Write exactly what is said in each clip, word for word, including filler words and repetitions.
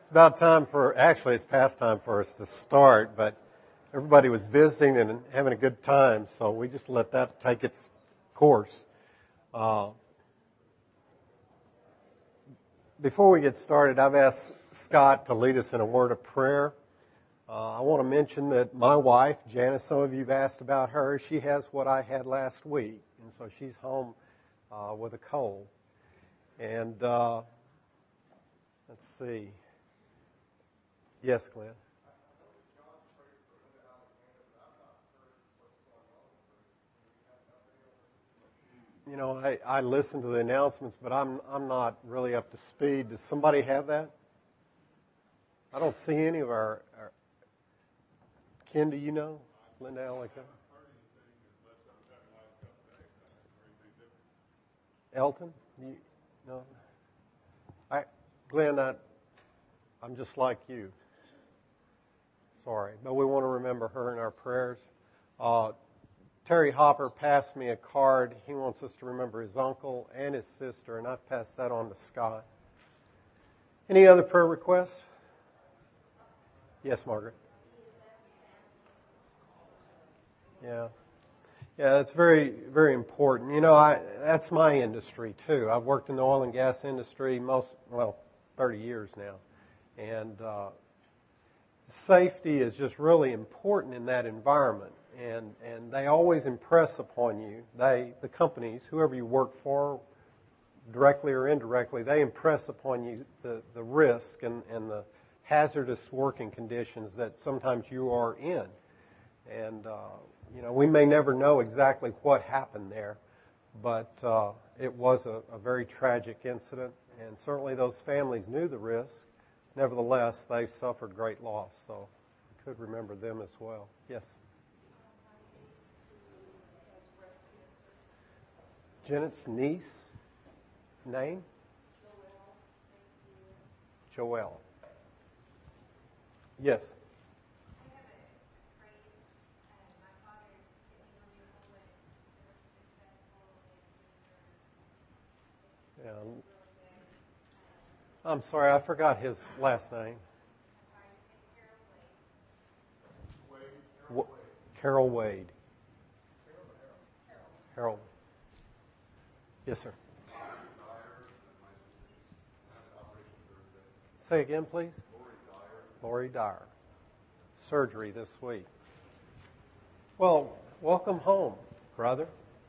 It's about time for, actually it's past time for us to start, but everybody was visiting and having a good time, so we just let that take its course. Uh, before we get started, I've asked Scott to lead us in a word of prayer. Uh, I want to mention that my wife, Janice, some of you have asked about her. She has what I had last week, and so she's home uh, with a cold. And uh, let's see. Yes, Glenn. You know, I, I listen to the announcements, but I'm I'm not really up to speed. Does somebody have that? I don't see any of our, our Ken, do you know? Linda Alexander? Elton? You, no? I, Glenn, I, I'm just like you. Sorry. But we want to remember her in our prayers. Uh, Terry Hopper passed me a card. He wants us to remember his uncle and his sister, and I've passed that on to Scott. Any other prayer requests? Yes, Margaret. Yeah. Yeah, that's very, very important. You know, I that's my industry, too. I've worked in the oil and gas industry most, well, thirty years now. And uh, safety is just really important in that environment. And and they always impress upon you, they, the companies, whoever you work for, directly or indirectly, they impress upon you the, the risk and, and the hazardous working conditions that sometimes you are in. And, uh, you know, we may never know exactly what happened there, but uh, it was a, a very tragic incident, and certainly those families knew the risk. Nevertheless, they suffered great loss, so we could remember them as well. Yes? Janet's niece, name? Joelle. Yes. Yeah. I'm sorry, I forgot his last name. W- Carol Wade. Harold. Yes, sir. Say again, please. Lori Dyer. Surgery this week. Well, welcome home, brother.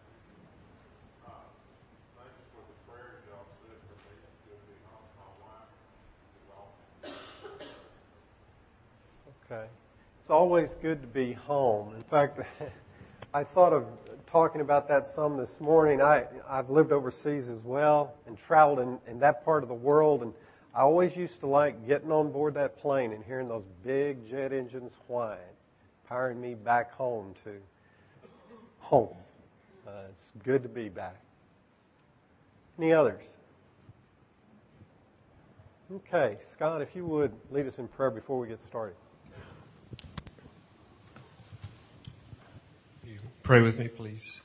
Okay. It's always good to be home. In fact, I thought of talking about that some this morning. I, I've lived overseas as well and traveled in, in that part of the world, and I always used to like getting on board that plane and hearing those big jet engines whine, powering me back home to home. Uh, it's good to be back. Any others? Okay, Scott, if you would lead us in prayer before we get started. Pray with me, please.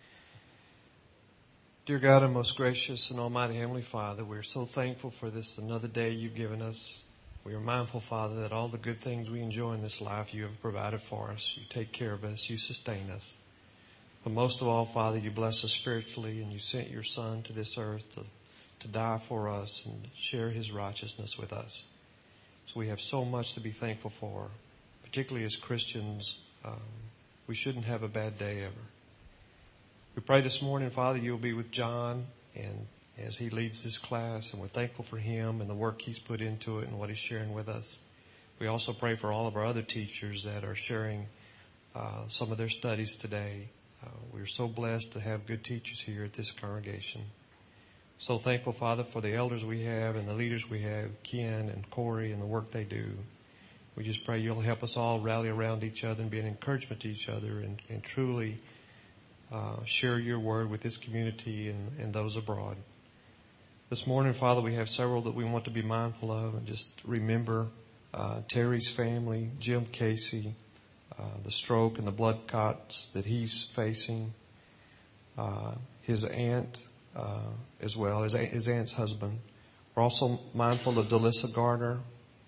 Dear God, and most gracious and almighty Heavenly Father, we're so thankful for this another day you've given us. We are mindful, Father, that all the good things we enjoy in this life you have provided for us. You take care of us. You sustain us. But most of all, Father, you bless us spiritually, and you sent your Son to this earth to, to die for us and share his righteousness with us. So we have so much to be thankful for, particularly as Christians. Um, we shouldn't have a bad day ever. We pray this morning, Father, you'll be with John and as he leads this class, and we're thankful for him and the work he's put into it and what he's sharing with us. We also pray for all of our other teachers that are sharing uh, some of their studies today. Uh, we're so blessed to have good teachers here at this congregation. So thankful, Father, for the elders we have and the leaders we have, Ken and Corey, and the work they do. We just pray you'll help us all rally around each other and be an encouragement to each other and, and truly uh, share your word with this community and, and those abroad. This morning, Father, we have several that we want to be mindful of and just remember uh, Terry's family, Jim Casey, uh, the stroke and the blood clots that he's facing, uh, his aunt uh, as well, his, his aunt's husband. We're also mindful of Delissa Garner,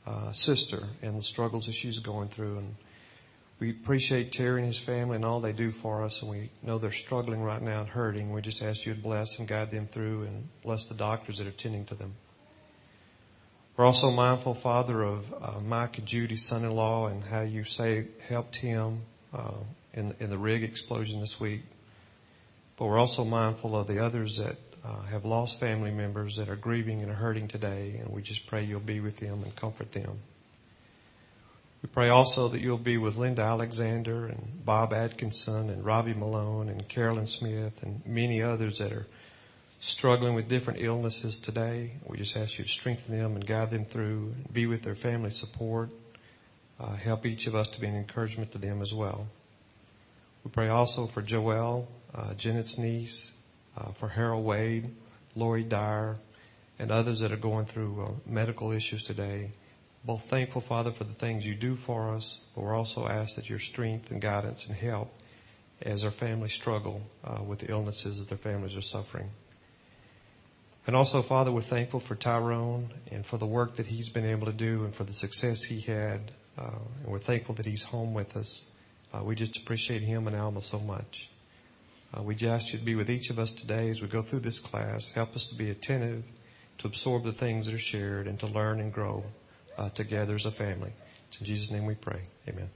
uh, sister and the struggles that she's going through. And we appreciate Terry and his family and all they do for us. And we know they're struggling right now and hurting. We just ask you to bless and guide them through and bless the doctors that are tending to them. We're also mindful, Father, of uh, Mike and Judy's son-in-law and how you say helped him uh, in, in the rig explosion this week. But we're also mindful of the others that uh, have lost family members that are grieving and are hurting today. And we just pray you'll be with them and comfort them. We pray also that you'll be with Linda Alexander and Bob Atkinson and Robbie Malone and Carolyn Smith and many others that are struggling with different illnesses today. We just ask you to strengthen them and guide them through, be with their family support, uh, help each of us to be an encouragement to them as well. We pray also for Joelle, uh, Janet's niece, uh, for Harold Wade, Lori Dyer, and others that are going through uh, medical issues today. Both thankful, Father, for the things you do for us, but we're also asked that your strength and guidance and help as our families struggle uh, with the illnesses that their families are suffering. And also, Father, we're thankful for Tyrone and for the work that he's been able to do and for the success he had. Uh, and we're thankful that he's home with us. Uh, we just appreciate him and Alma so much. Uh, we just ask you to be with each of us today as we go through this class. Help us to be attentive, to absorb the things that are shared, and to learn and grow uh, together as a family. It's in Jesus' name we pray. Amen.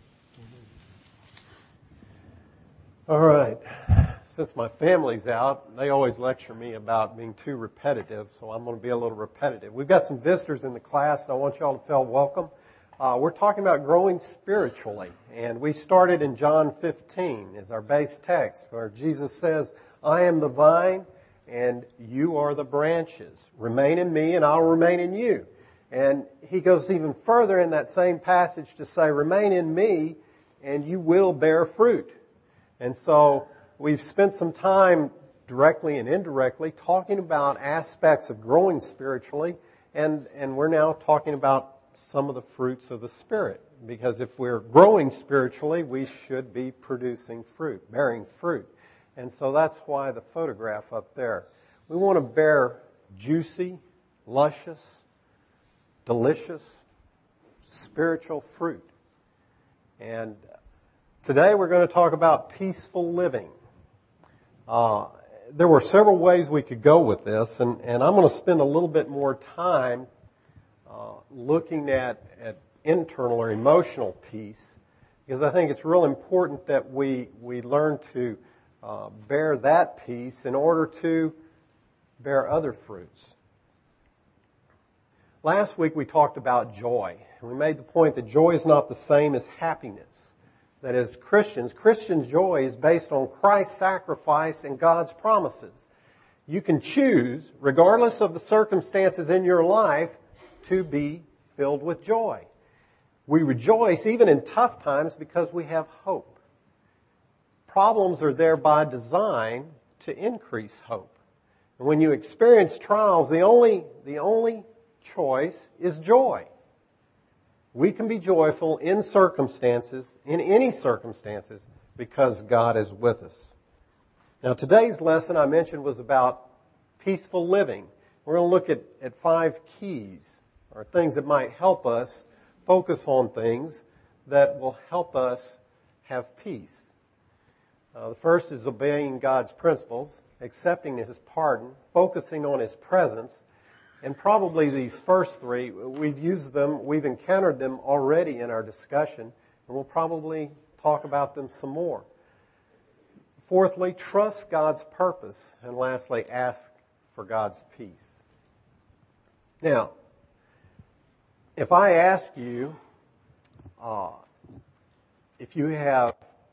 All right. Since my family's out, they always lecture me about being too repetitive, so I'm going to be a little repetitive. We've got some visitors in the class, and I want you all to feel welcome. Uh, we're talking about growing spiritually, and we started in John fifteen as our base text, where Jesus says, I am the vine, and you are the branches. Remain in me, and I'll remain in you. And he goes even further in that same passage to say, remain in me, and you will bear fruit. And so we've spent some time directly and indirectly talking about aspects of growing spiritually, and, and we're now talking about some of the fruits of the Spirit. Because if we're growing spiritually, we should be producing fruit, bearing fruit. And so that's why the photograph up there. We want to bear juicy, luscious, delicious, spiritual fruit. And today we're going to talk about peaceful living. Uh, there were several ways we could go with this, and, and I'm going to spend a little bit more time uh, looking at, at internal or emotional peace, because I think it's real important that we, we learn to uh, bear that peace in order to bear other fruits. Last week we talked about joy, and we made the point that joy is not the same as happiness. That as Christians, Christian joy is based on Christ's sacrifice and God's promises. You can choose, regardless of the circumstances in your life, to be filled with joy. We rejoice even in tough times because we have hope. Problems are there by design to increase hope. And when you experience trials, the only, the only choice is joy. We can be joyful in circumstances, in any circumstances, because God is with us. Now, today's lesson I mentioned was about peaceful living. We're going to look at, at five keys, or things that might help us focus on things that will help us have peace. Uh, the first is obeying God's principles, accepting His pardon, focusing on His presence. And probably these first three, we've used them, we've encountered them already in our discussion, and we'll probably talk about them some more. Fourthly, trust God's purpose. And lastly, ask for God's peace. Now, if I ask you, uh, if you have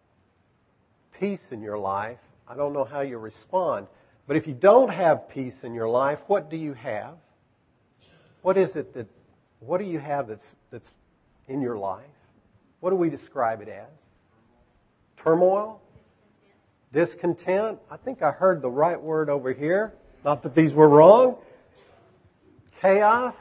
peace in your life, I don't know how you respond. But if you don't have peace in your life, what do you have? What is it that, what do you have that's, that's in your life? What do we describe it as? Turmoil? Discontent. Discontent? I think I heard the right word over here. Not that these were wrong. Chaos?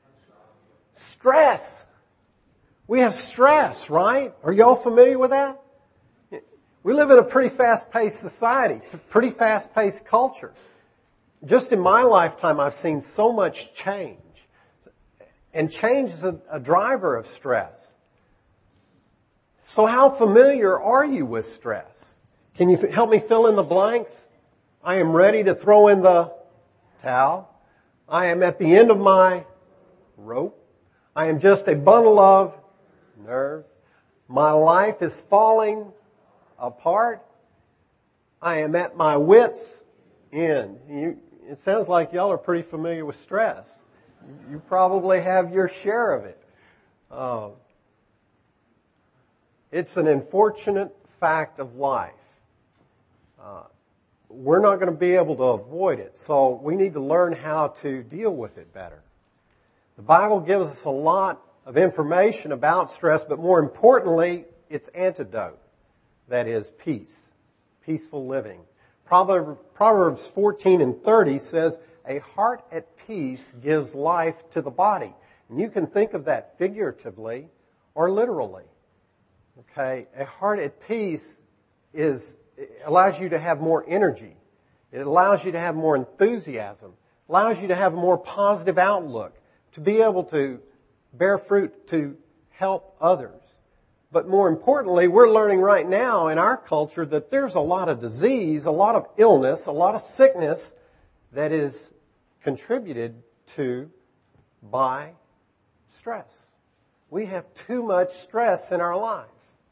Stress. We have stress, right? Are you all familiar with that? We live in a pretty fast-paced society, a pretty fast-paced culture. Just in my lifetime, I've seen so much change. and change is a, a driver of stress. So how familiar are you with stress? Can you f- help me fill in the blanks? I am ready to throw in the towel. I am at the end of my rope. I am just a bundle of nerves. My life is falling apart. I am at my wits' end. You, it sounds like y'all are pretty familiar with stress. You probably have your share of it. Uh, it's an unfortunate fact of life. Uh, we're not going to be able to avoid it, so we need to learn how to deal with it better. The Bible gives us a lot of information about stress, but more importantly, its antidote. That is peace, peaceful living. Proverbs fourteen and thirty says, a heart at peace gives life to the body. And you can think of that figuratively or literally. Okay, a heart at peace is allows you to have more energy. It allows you to have more enthusiasm. Allows you to have a more positive outlook, to be able to bear fruit, to help others. But more importantly, we're learning right now in our culture that there's a lot of disease, a lot of illness, a lot of sickness that is contributed to by stress. We have too much stress in our lives.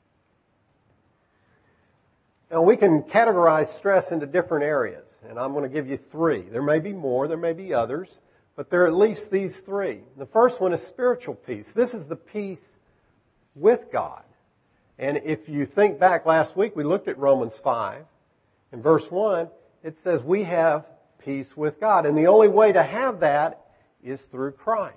Now, we can categorize stress into different areas, and I'm going to give you three. There may be more, there may be others, but there are at least these three. The first one is spiritual peace. This is the peace with God. And if you think back last week, we looked at Romans five. In verse one, it says we have peace with God. And the only way to have that is through Christ.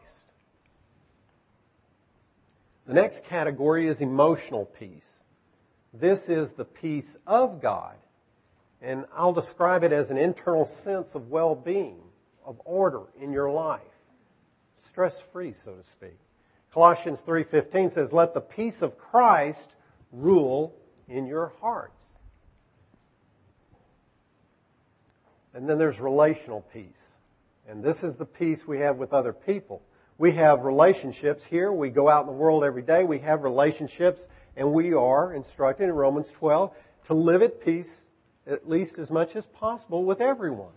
The next category is emotional peace. This is the peace of God. And I'll describe it as an internal sense of well-being, of order in your life. Stress-free, so to speak. Colossians three fifteen says, let the peace of Christ rule in your hearts. And then there's relational peace. And this is the peace we have with other people. We have relationships here. We go out in the world every day. We have relationships. And we are instructed in Romans twelve to live at peace at least as much as possible with everyone.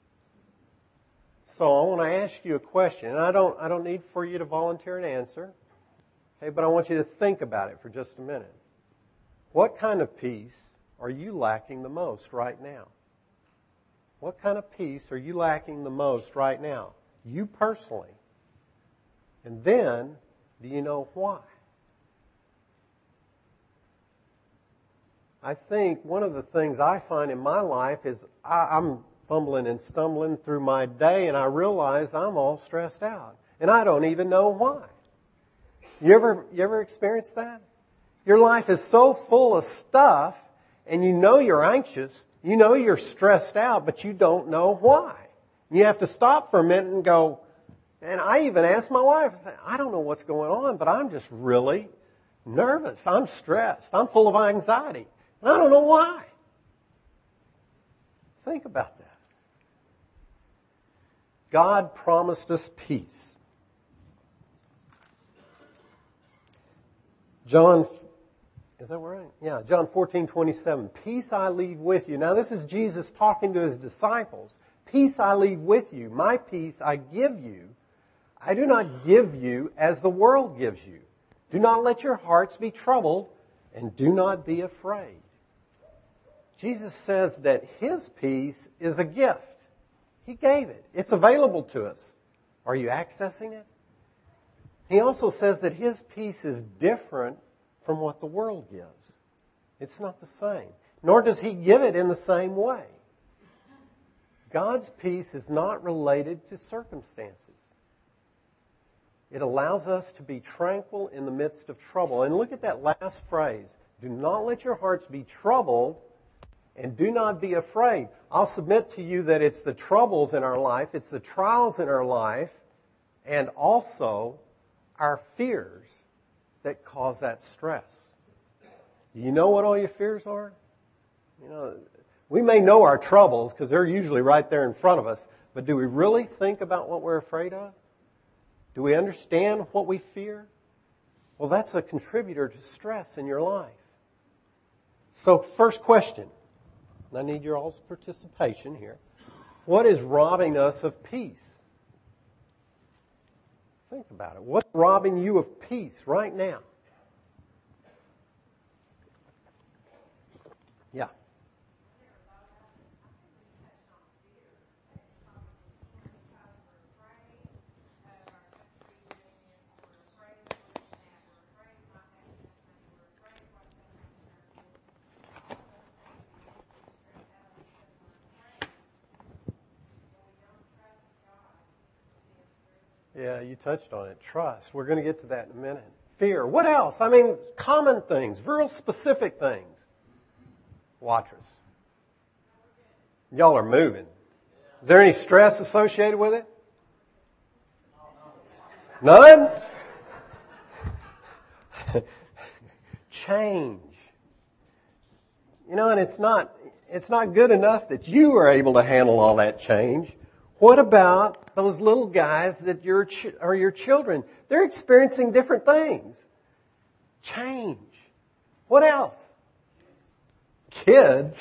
So I want to ask you a question. And I don't, I don't need for you to volunteer an answer. Okay, but I want you to think about it for just a minute. What kind of peace are you lacking the most right now? What kind of peace are you lacking the most right now? You personally. And then, do you know why? I think one of the things I find in my life is I, I'm fumbling and stumbling through my day and I realize I'm all stressed out. And I don't even know why. You ever, you ever experienced that? Your life is so full of stuff and you know you're anxious, you know you're stressed out, but you don't know why. You have to stop for a minute and go, and I even asked my wife, I, said, I don't know what's going on, but I'm just really nervous. I'm stressed. I'm full of anxiety. And I don't know why. Think about that. God promised us peace. John, is that right? Yeah, John fourteen twenty-seven. Peace I leave with you. Now this is Jesus talking to his disciples. Peace I leave with you. My peace I give you. I do not give you as the world gives you. Do not let your hearts be troubled and do not be afraid. Jesus says that his peace is a gift. He gave it. It's available to us. Are you accessing it? He also says that his peace is different from what the world gives. It's not the same. Nor does he give it in the same way. God's peace is not related to circumstances. It allows us to be tranquil in the midst of trouble. And look at that last phrase. Do not let your hearts be troubled and do not be afraid. I'll submit to you that it's the troubles in our life, it's the trials in our life, and also our fears that cause that stress. Do you know what all your fears are? You know, we may know our troubles because they're usually right there in front of us, but do we really think about what we're afraid of? Do we understand what we fear? Well, that's a contributor to stress in your life. So, first question. I need your all's participation here. What is robbing us of peace? Think about it. What's robbing you of peace right now? Yeah. Yeah, you touched on it. Trust. We're going to get to that in a minute. Fear. What else? I mean, common things, real specific things. Watchers. Y'all are moving. Is there any stress associated with it? None? Change. You know, and it's not, it's not good enough that you are able to handle all that change. What about those little guys that your ch- are your children? They're experiencing different things. Change. What else? Kids.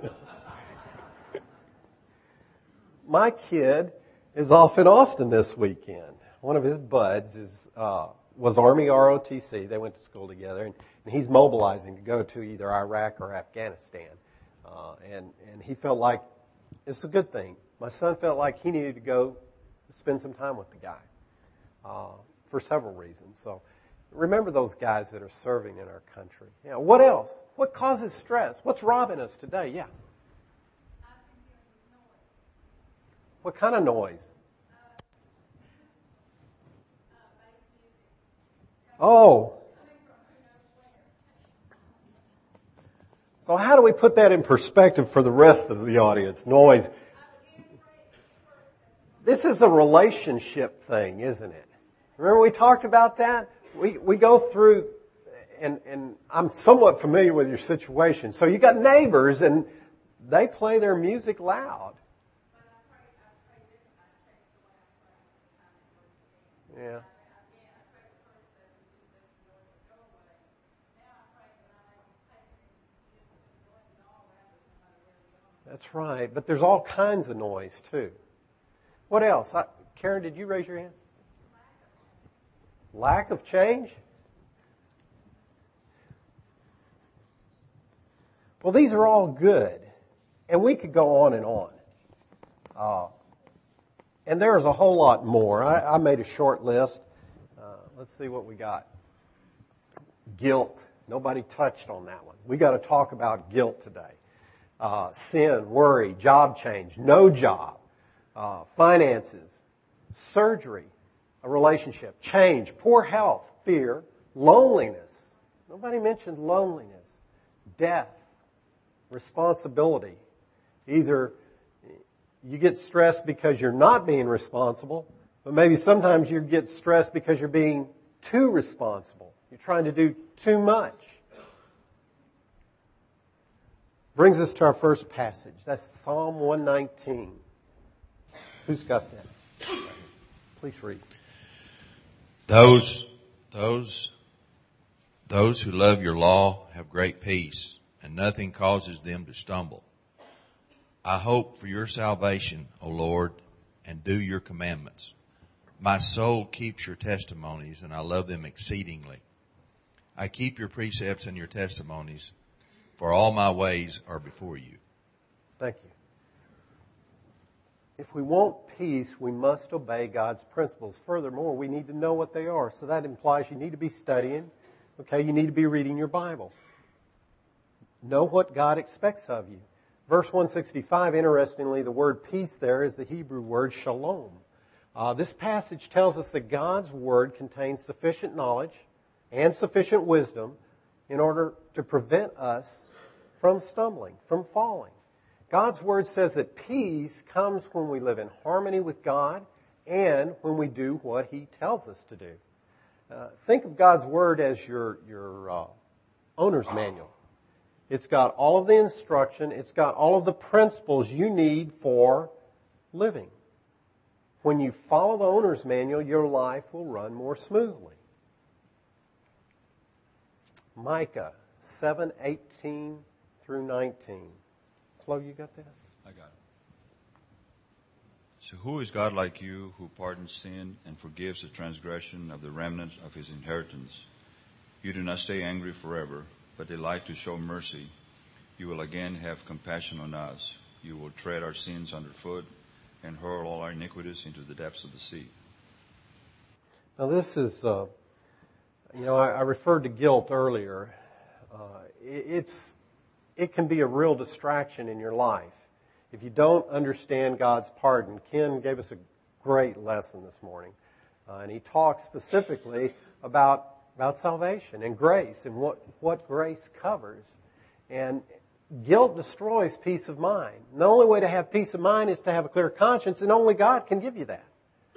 My kid is off in Austin this weekend. One of his buds is uh, was Army R O T C. They went to school together, and, and he's mobilizing to go to either Iraq or Afghanistan. Uh, and and he felt like it's a good thing. My son felt like he needed to go spend some time with the guy uh, for several reasons. So remember those guys that are serving in our country. Yeah. What else? What causes stress? What's robbing us today? Yeah. What kind of noise? Oh. So how do we put that in perspective for the rest of the audience? Noise. This is a relationship thing, isn't it? Remember we talked about that? We we go through, and, and I'm somewhat familiar with your situation. So you got neighbors, and they play their music loud. Yeah. That's right. But there's all kinds of noise, too. What else? I, Karen, did you raise your hand? Lack of change? Well, these are all good. And we could go on and on. Uh, and there's a whole lot more. I, I made a short list. Uh, let's see what we got. Guilt. Nobody touched on that one. We got to talk about guilt today. Uh, sin, worry, job change, no job, uh, finances, surgery, a relationship, change, poor health, fear, loneliness. Nobody mentioned loneliness, death, responsibility. Either you get stressed because you're not being responsible, but maybe sometimes you get stressed because you're being too responsible. You're trying to do too much. Brings us to our first passage. That's Psalm one nineteen. Who's got that? Please read. Those, those, those who love your law have great peace, and nothing causes them to stumble. I hope for your salvation, O Lord, and do your commandments. My soul keeps your testimonies, and I love them exceedingly. I keep your precepts and your testimonies, for all my ways are before you. Thank you. If we want peace, we must obey God's principles. Furthermore, we need to know what they are. So that implies you need to be studying. Okay, you need to be reading your Bible. Know what God expects of you. Verse one sixty-five, interestingly, the word peace there is the Hebrew word shalom. Uh, this passage tells us that God's word contains sufficient knowledge and sufficient wisdom in order to prevent us from stumbling, from falling. God's word says that peace comes when we live in harmony with God and when we do what He tells us to do. Uh, think of God's word as your, your uh, owner's manual. It's got all of the instruction. It's got all of the principles you need for living. When you follow the owner's manual, your life will run more smoothly. Micah seven eighteen through nineteen. Flo, you got that? I got it. So who is God like you, who pardons sin and forgives the transgression of the remnant of his inheritance? You do not stay angry forever, but delight to show mercy. You will again have compassion on us. You will tread our sins underfoot and hurl all our iniquities into the depths of the sea. Now this is, uh, you know, I, I referred to guilt earlier. Uh, it, it's, it can be a real distraction in your life. If you don't understand God's pardon, Ken gave us a great lesson this morning. Uh, and he talked specifically about, about salvation and grace and what, what grace covers. And guilt destroys peace of mind. And the only way to have peace of mind is to have a clear conscience, and only God can give you that.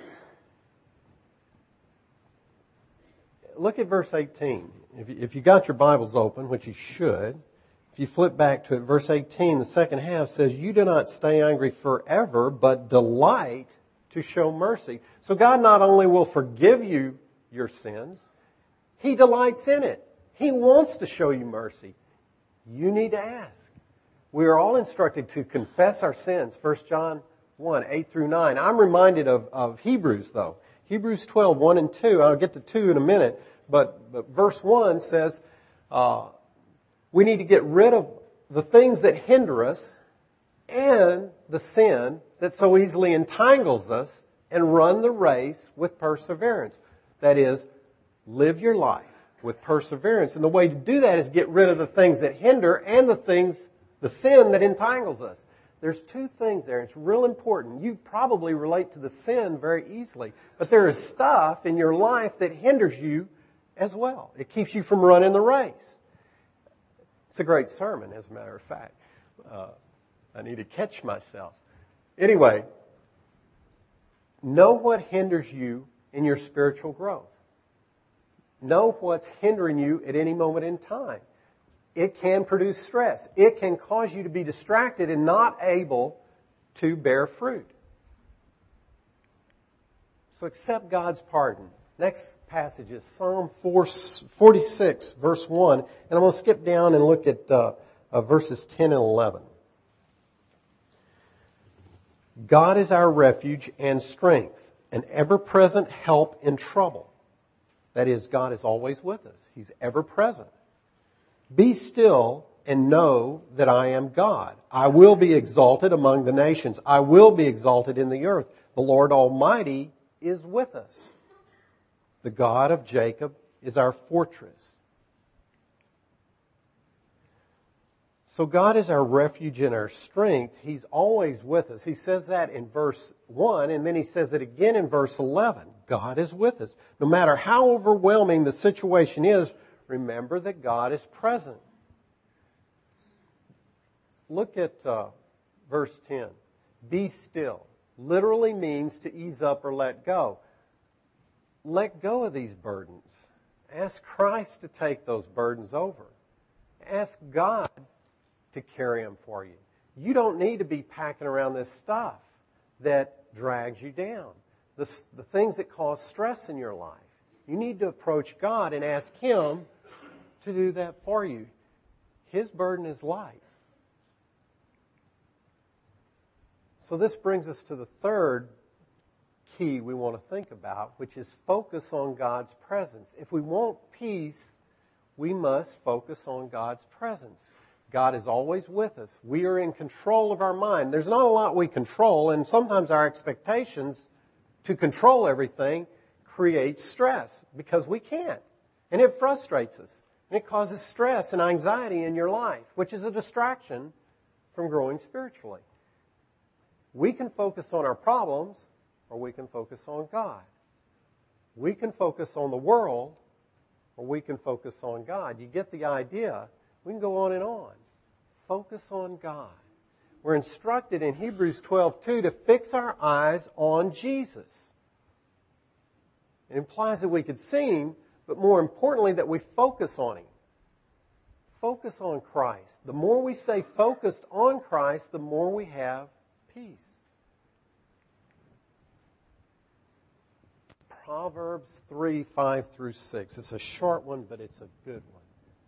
Look at verse eighteen. If you, if you got your Bibles open, which you should, if you flip back to it, verse eighteen, the second half says, you do not stay angry forever, but delight to show mercy. So God not only will forgive you your sins, He delights in it. He wants to show you mercy. You need to ask. We are all instructed to confess our sins. First John one, eight through nine. I'm reminded of, of Hebrews, though. Hebrews twelve, one and two. I'll get to two in a minute. But, but verse one says, uh, we need to get rid of the things that hinder us and the sin that so easily entangles us and run the race with perseverance. That is, live your life with perseverance. And the way to do that is get rid of the things that hinder and the things, the sin that entangles us. There's two things there. It's real important. You probably relate to the sin very easily. But there is stuff in your life that hinders you as well. It keeps you from running the race. It's a great sermon, as a matter of fact. Uh, I need to catch myself. Anyway, know what hinders you in your spiritual growth. Know what's hindering you at any moment in time. It can produce stress. It can cause you to be distracted and not able to bear fruit. So accept God's pardon. Next passage is Psalm forty-six, verse one. And I'm going to skip down and look at uh, uh, verses ten and eleven. God is our refuge and strength, an ever-present help in trouble. That is, God is always with us. He's ever present. Be still and know that I am God. I will be exalted among the nations. I will be exalted in the earth. The Lord Almighty is with us. The God of Jacob is our fortress. So God is our refuge and our strength. He's always with us. He says that in verse one, and then he says it again in verse eleven. God is with us. No matter how overwhelming the situation is, remember that God is present. Look at uh, verse ten. Be still. Literally means to ease up or let go. Let go of these burdens. Ask Christ to take those burdens over. Ask God to carry them for you. You don't need to be packing around this stuff that drags you down. The, the things that cause stress in your life. You need to approach God and ask Him to do that for you. His burden is light. So this brings us to the third key we want to think about, which is focus on God's presence. If we want peace, we must focus on God's presence. God is always with us. We are in control of our mind. There's not a lot we control, and sometimes our expectations to control everything creates stress because we can't. And it frustrates us. And it causes stress and anxiety in your life, which is a distraction from growing spiritually. We can focus on our problems, or we can focus on God. We can focus on the world, or we can focus on God. You get the idea. We can go on and on. Focus on God. We're instructed in Hebrews twelve two to fix our eyes on Jesus. It implies that we could see Him, but more importantly, that we focus on Him. Focus on Christ. The more we stay focused on Christ, the more we have peace. Proverbs three, five through six. It's a short one, but it's a good one.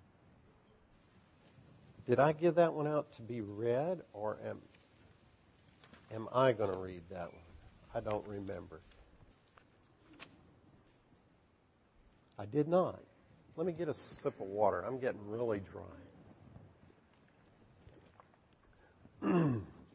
Did I give that one out to be read, or am, am I going to read that one? I don't remember. I did not. Let me get a sip of water. I'm getting really dry.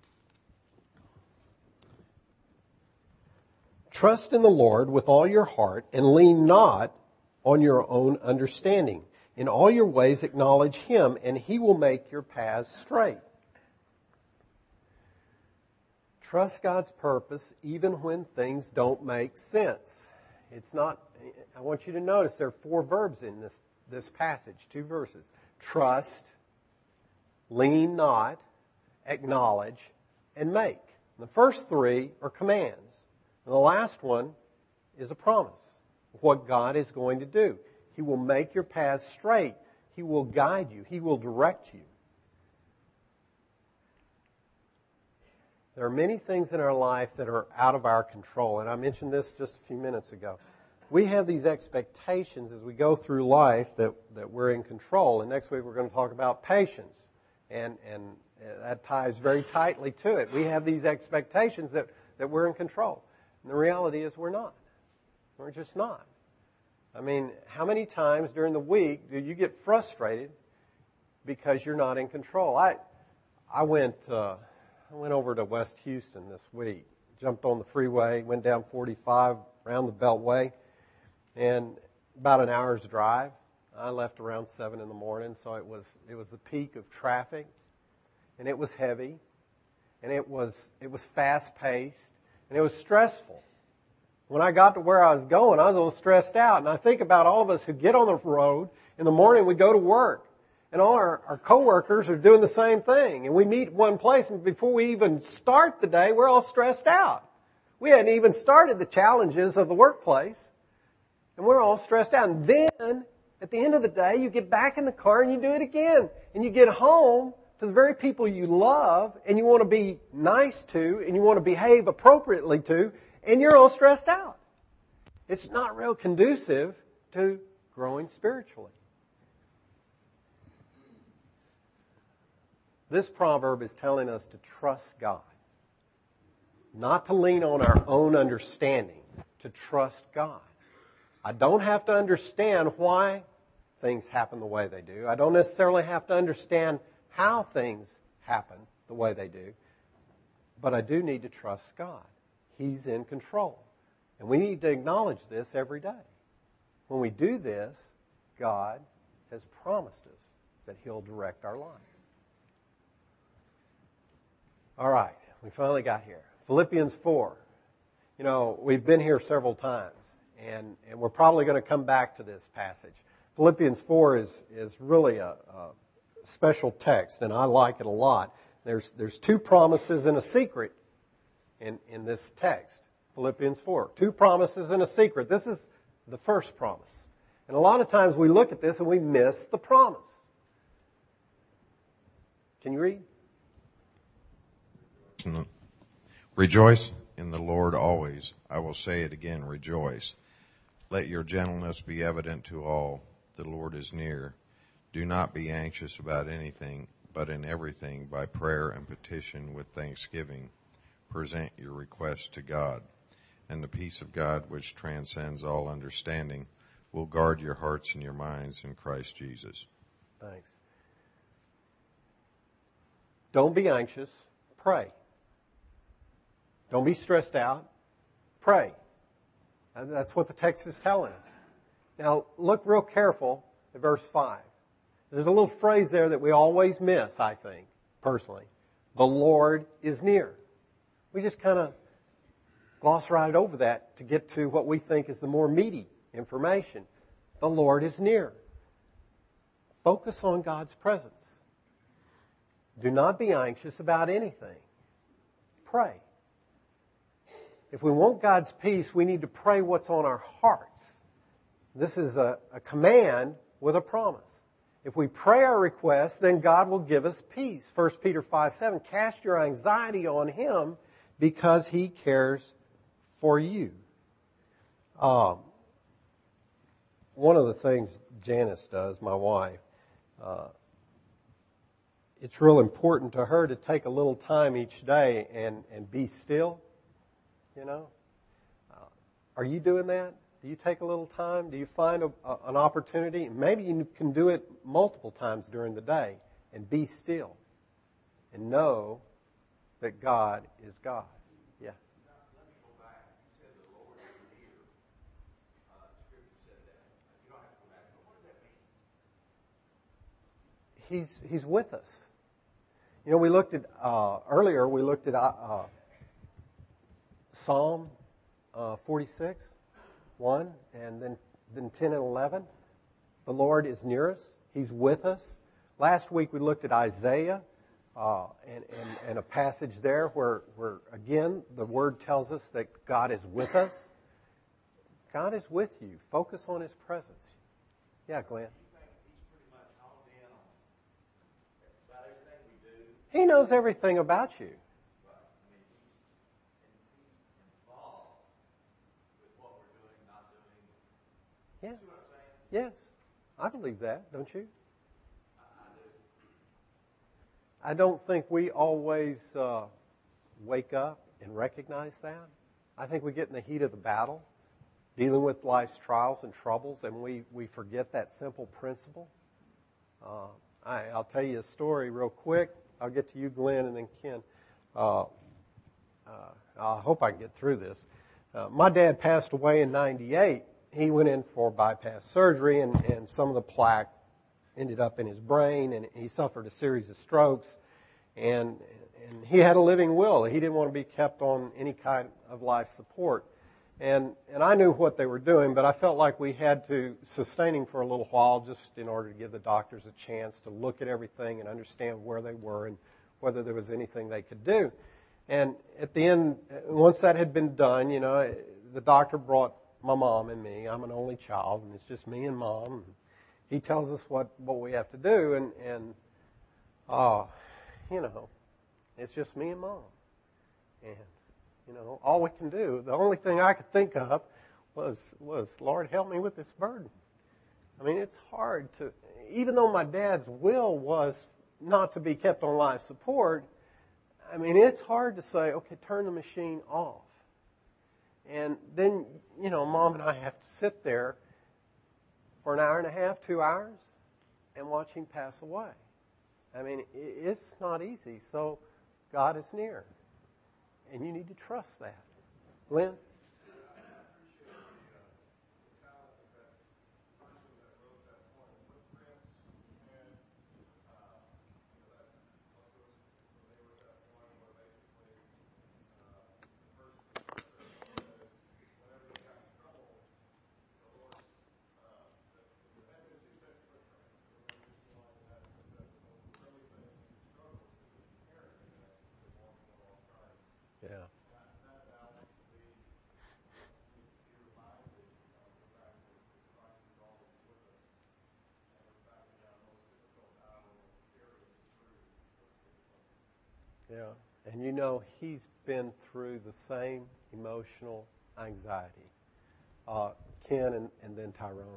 Trust in the Lord with all your heart and lean not on your own understanding. In all your ways acknowledge Him, and He will make your paths straight. Trust God's purpose even when things don't make sense. It's not, I want you to notice there are four verbs in this, this passage, two verses. Trust, lean not, acknowledge, and make. The first three are commands. And the last one is a promise of what God is going to do. He will make your paths straight. He will guide you. He will direct you. There are many things in our life that are out of our control, and I mentioned this just a few minutes ago. We have these expectations as we go through life that, that we're in control, and next week we're going to talk about patience, and, and that ties very tightly to it. We have these expectations that, that we're in control, and the reality is we're not. We're just not. I mean, how many times during the week do you get frustrated because you're not in control? I I went uh, I went over to West Houston this week, jumped on the freeway, went down forty-five around the Beltway, and about an hour's drive. I left around seven in the morning, so it was it was the peak of traffic, and it was heavy, and it was it was fast paced, and it was stressful. When I got to where I was going, I was a little stressed out. And I think about all of us who get on the road. In the morning, we go to work. And all our, our coworkers are doing the same thing. And we meet one place, and before we even start the day, we're all stressed out. We hadn't even started the challenges of the workplace. And we're all stressed out. And then, at the end of the day, you get back in the car and you do it again. And you get home to the very people you love and you want to be nice to and you want to behave appropriately to, and you're all stressed out. It's not real conducive to growing spiritually. This proverb is telling us to trust God. Not to lean on our own understanding, to trust God. I don't have to understand why things happen the way they do. I don't necessarily have to understand how things happen the way they do. But I do need to trust God. He's in control. And we need to acknowledge this every day. When we do this, God has promised us that He'll direct our life. All right, we finally got here. Philippians four. You know, we've been here several times, and, and we're probably going to come back to this passage. Philippians four is, is really a, a special text, and I like it a lot. There's, there's two promises and a secret in, in this text, Philippians four. Two promises and a secret. This is the first promise. And a lot of times we look at this and we miss the promise. Can you read? Rejoice in the Lord always. I will say it again, rejoice. Let your gentleness be evident to all. The Lord is near. Do not be anxious about anything, but in everything, by prayer and petition with thanksgiving, present your requests to God. And the peace of God, which transcends all understanding, will guard your hearts and your minds in Christ Jesus. Thanks. Don't be anxious. Pray. Don't be stressed out. Pray. And that's what the text is telling us. Now, look real careful at verse five. There's a little phrase there that we always miss, I think, personally. The Lord is near. We just kind of gloss right over that to get to what we think is the more meaty information. The Lord is near. Focus on God's presence. Do not be anxious about anything. Pray. If we want God's peace, we need to pray what's on our hearts. This is a, a command with a promise. If we pray our requests, then God will give us peace. First Peter five seven, cast your anxiety on Him because He cares for you. Um, one of the things Janice does, my wife, uh, it's real important to her to take a little time each day and, and be still, you know. Uh, are you doing that? Do you take a little time? Do you find a, a, an opportunity? Maybe you can do it multiple times during the day and be still and know that God is God. Yeah. Let me go back. You said the Lord is near. Uh, Scripture said that. You don't have to go back. But what does that mean? He's He's with us. You know, we looked at uh, earlier. We looked at uh, Psalm uh, forty-six, one, and then then ten and eleven. The Lord is near us. He's with us. Last week we looked at Isaiah uh, and, and and a passage there where where again the Word tells us that God is with us. God is with you. Focus on His presence. Yeah, Glenn. He knows everything about you. Yes. Yes. I believe that, don't you? I don't think we always uh, wake up and recognize that. I think we get in the heat of the battle, dealing with life's trials and troubles, and we, we forget that simple principle. Uh, I, I'll tell you a story real quick. I'll get to you, Glenn, and then Ken. Uh, uh, I hope I can get through this. Uh, my dad passed away in ninety-eight. He went in for bypass surgery, and, and some of the plaque ended up in his brain, and he suffered a series of strokes. And, and he had a living will. He didn't want to be kept on any kind of life support. And, and I knew what they were doing, but I felt like we had to sustain him for a little while just in order to give the doctors a chance to look at everything and understand where they were and whether there was anything they could do. And at the end, once that had been done, you know, the doctor brought my mom and me. I'm an only child, and it's just me and Mom. He tells us what, what we have to do, and, and uh, you know, it's just me and Mom. And you know, all we can do, the only thing I could think of was, was, Lord, help me with this burden. I mean, it's hard to, even though my dad's will was not to be kept on life support, I mean, it's hard to say, okay, turn the machine off. And then, you know, Mom and I have to sit there for an hour and a half, two hours, and watch him pass away. I mean, it's not easy. So God is near. And you need to trust that. Lynn? Yeah. Yeah. And you know, he's been through the same emotional anxiety. Uh, Ken and, and then Tyrone.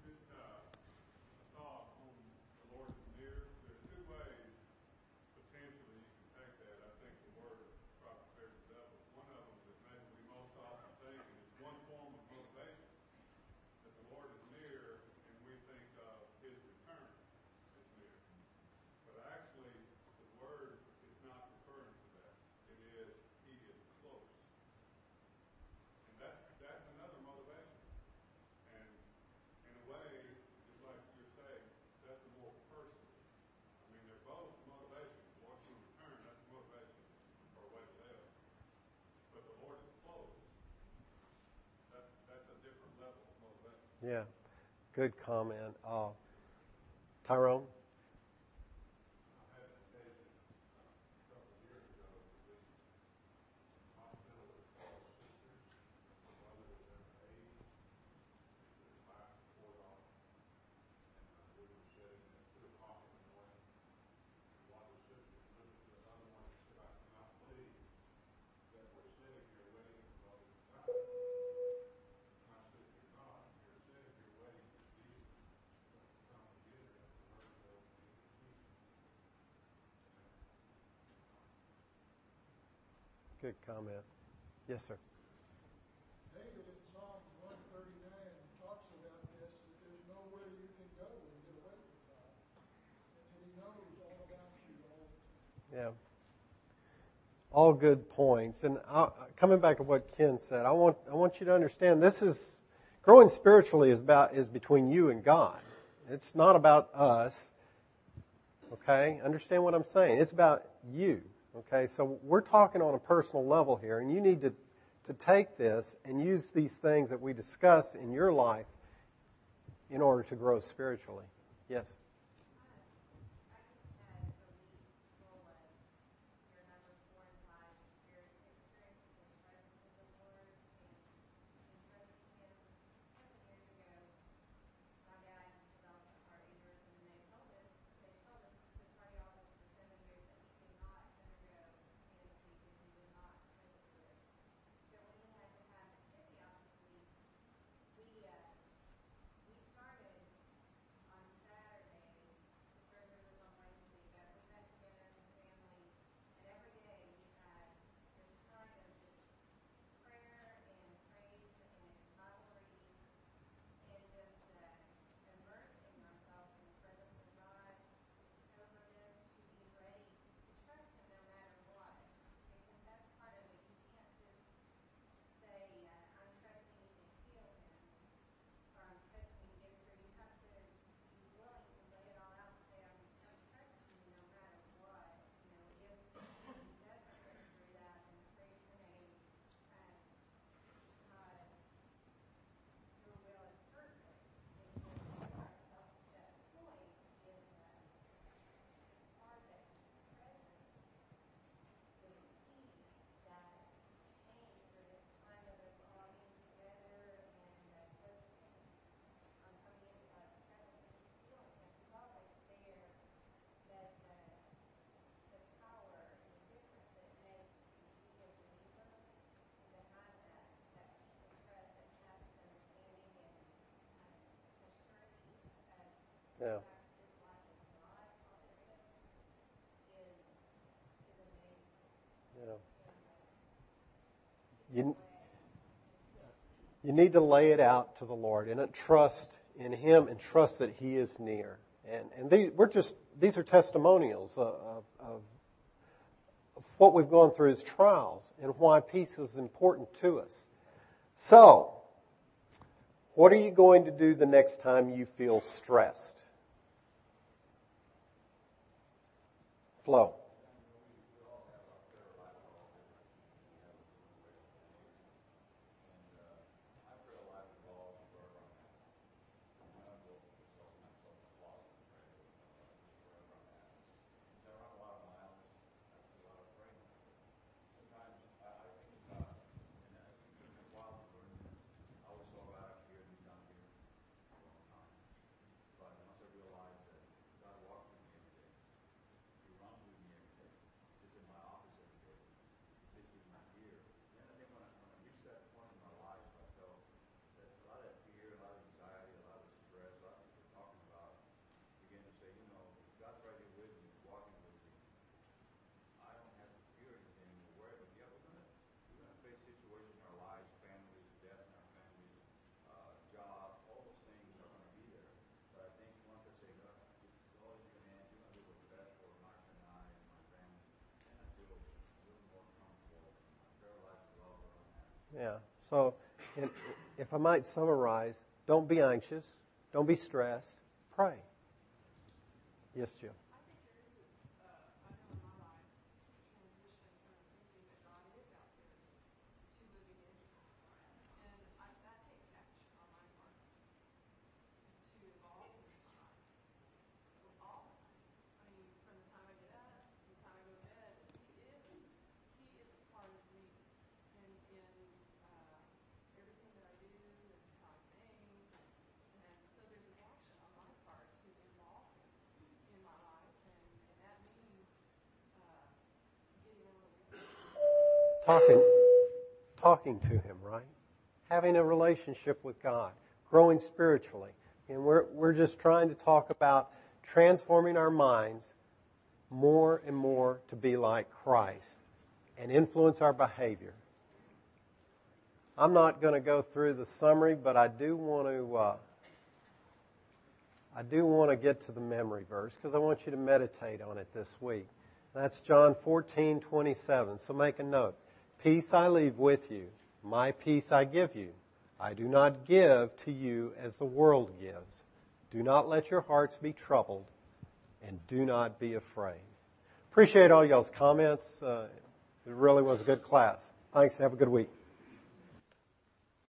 Yeah. Good comment. Uh, Tyrone? Good comment. Yes, sir. David in Psalms one thirty-nine talks about this, that there's nowhere you can go and get away from God. And that he knows all about you all the time. Yeah. All good points. And I, coming back to what Ken said, I want I want you to understand this is growing spiritually is about is between you and God. It's not about us. Okay? Understand what I'm saying? It's about you. Okay? So we're talking on a personal level here, and you need to to take this and use these things that we discuss in your life in order to grow spiritually. Yes. Yeah. Yeah. You, you need to lay it out to the Lord and trust in Him and trust that He is near. And and they, we're just these are testimonials of, of, of what we've gone through as trials and why peace is important to us. So, what are you going to do the next time you feel stressed? Flo. Yeah. So, if I might summarize, don't be anxious, don't be stressed, pray. Yes, Jill. Talking, talking to Him, right? Having a relationship with God, growing spiritually. And we're we're just trying to talk about transforming our minds more and more to be like Christ. and influence our behavior. I'm not going to go through the summary, but I do want to uh, I do want to get to the memory verse because I want you to meditate on it this week. That's John fourteen twenty-seven. So make a note. Peace I leave with you. My peace I give you. I do not give to you as the world gives. Do not let your hearts be troubled, and do not be afraid. Appreciate all y'all's comments. Uh, it really was a good class. Thanks. Have a good week.